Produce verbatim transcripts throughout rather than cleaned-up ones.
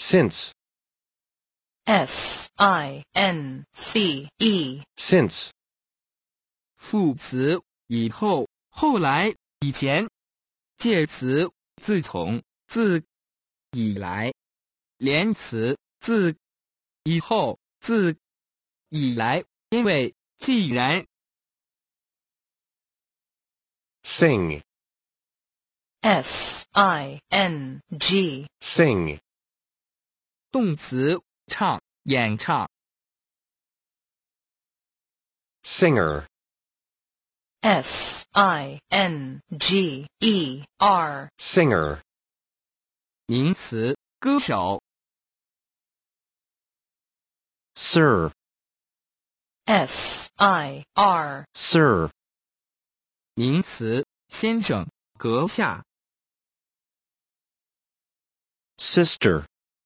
since, S I N C E, since, 副词以后、后来、以前。介词自从、自以来。连词自以后、自以来，因为既然。 sing, S I N G, sing, 动词唱、演唱。 singer, S I N G E R, singer, 名词歌手。 sir, S I R, sir, 名词先生、阁下。 sister,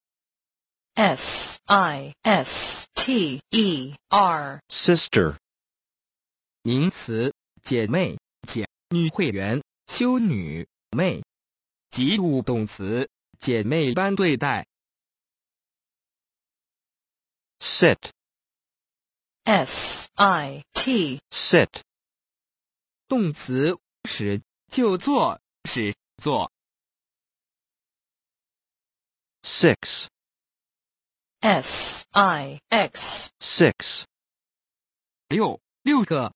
S I S T E R, sister, 名词姐妹、姐、女会员、修女、妹。及物动词姐妹般对待。 sit, S I T, sit, 动词使就坐、使坐。 six, S I X, six, 六、六个。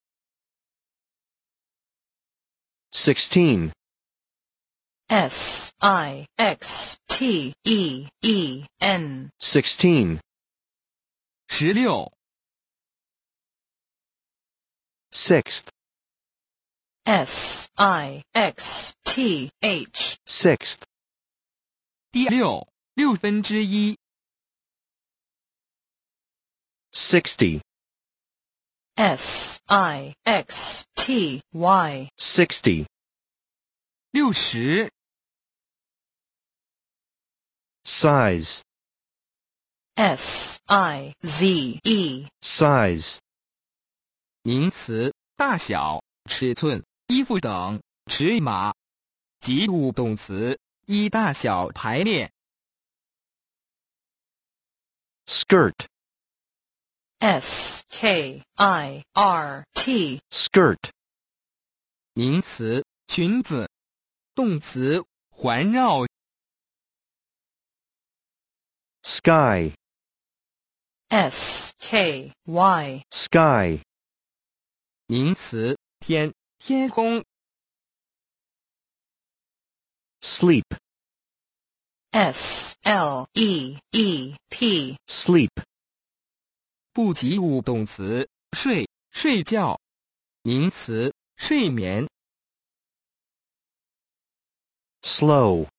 sixteen, S I X T E E N, sixteen, 十六。 sixth, S I X T H, sixth, 第六、六分之一。 sixty, S I X T Y, sixty, 六十。 size, S I Z E, size, 名词大小、尺寸、衣服等、尺码。及物动词依大小排列。 skirt, S K I R T, skirt, 名词裙子。动词环绕。 sky, S K Y, sky, 名词天、天空。 sleep, S L E E P, sleep, 不及物动词睡、睡觉。名词睡眠。 slow,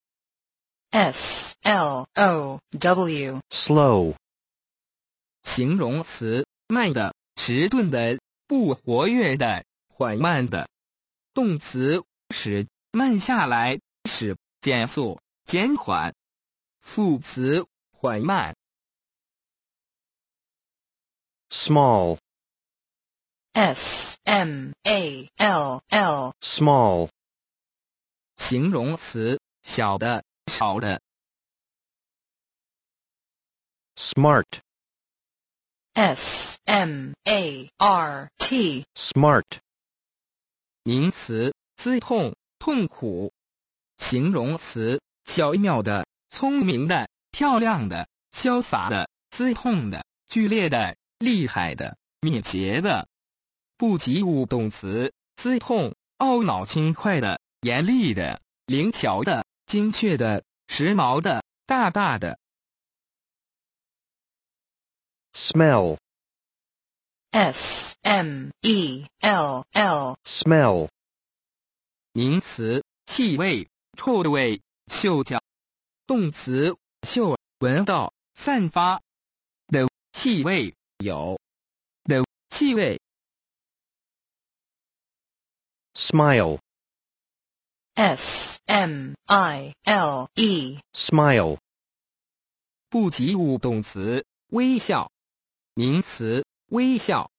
S L O W, slow, 形容词慢的、迟钝的、不活跃的、缓慢的。动词使慢下来，使减速、减缓。副词缓慢。 small, S M A L L, small, 形容词小的、少的。 smart, S M A R T, smart, 名词刺痛、痛苦。形容词巧妙的、聪明的、漂亮的、潇洒的、刺痛的、剧烈的、厉害的、敏捷的。不及物动词刺痛、懊恼轻快的、严厉的、灵巧的、精确的、时髦的、大大的。 smell, S M E L L, smell, 名词气味、臭味、嗅觉。动词嗅、闻到、散发。的气味有。的气味。 smile, S M I L E, smile, 不及物动词微笑。名词微笑。